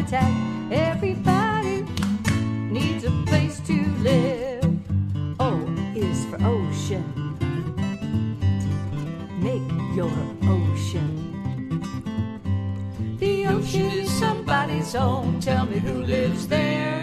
habitat. Everybody needs a place to live. O is for ocean. Make your ocean. The ocean is somebody's home. Tell me who lives there.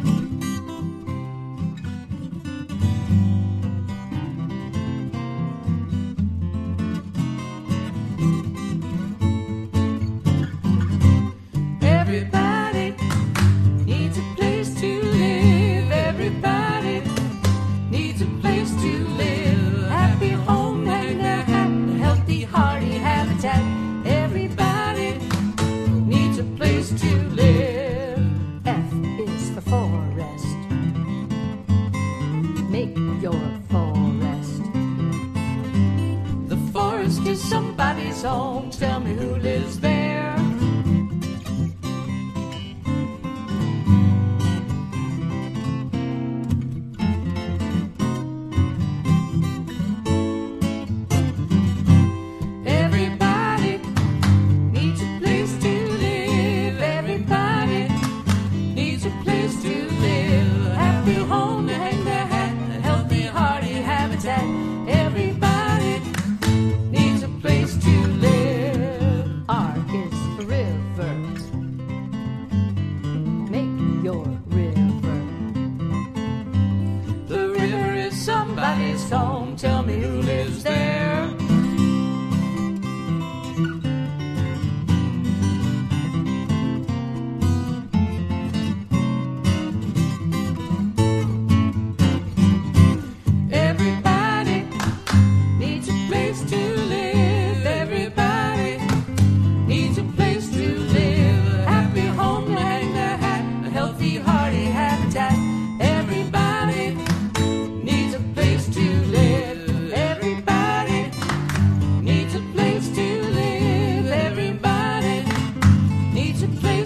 Everybody needs a place to live. Everybody needs a place to live. Happy home and a healthy, hearty habitat. Everybody needs a place to live. F is for forest. Make your forest. The forest is somebody's home. Tell me who lives there. Everybody needs a place to live. R is for river. Make your river. The river is somebody's home. Tell me who lives there. It's a place